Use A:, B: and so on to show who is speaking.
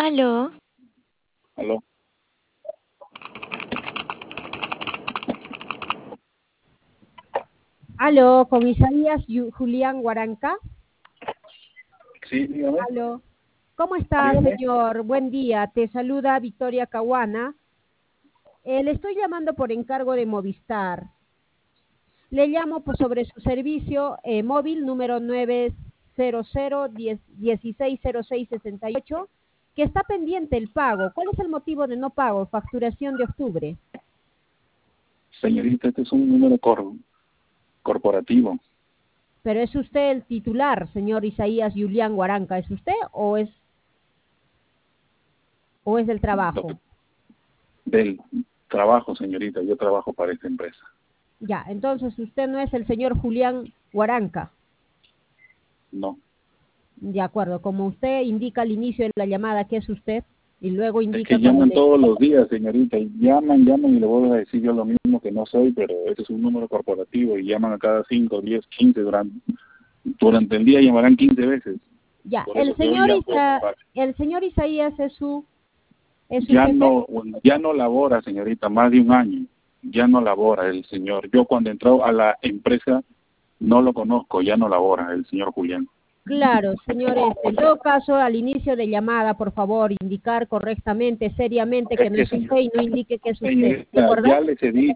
A: Aló,
B: Aló.
C: Aló, con Isaías Julián Huaranca.
B: Sí, dígame.
C: Aló. ¿Cómo está,
B: Dígame.
C: señor? Buen día. Te saluda Victoria Caguana. Le estoy llamando por encargo de Movistar. Le llamo sobre su servicio móvil número 900-1606-68, que está pendiente el pago. ¿Cuál es el motivo de no pago? Facturación de octubre.
B: Señorita, este es un número corporativo.
C: Pero es usted el titular, señor Isaías Julián Huaranca. ¿Es usted o es del trabajo?
B: Del trabajo, señorita. Yo trabajo para esta empresa.
C: Ya, entonces usted no es el señor Julián Huaranca.
B: No.
C: De acuerdo, como usted indica al inicio de la llamada que es usted, y luego
B: Es
C: indica
B: que
C: cuando
B: llaman
C: le...
B: todos los días, señorita. Y llaman y le voy a decir yo lo mismo que no soy, pero este es un número corporativo y llaman a cada 5, 10, 15 durante el día llamarán 15 veces.
C: Ya,
B: Por eso yo llamo.
C: el señor Isaías es su
B: Ya
C: jefe.
B: no labora, señorita, más de un año. Ya no labora el señor. Yo cuando entró a la empresa no lo conozco, ya no labora el señor Julián.
C: Claro, señores, en todo caso, al inicio de llamada, por favor, indicar correctamente, seriamente que no es usted y no indique que es usted. ¿De
B: Señorita,
C: acuerdo?
B: ya les he dicho,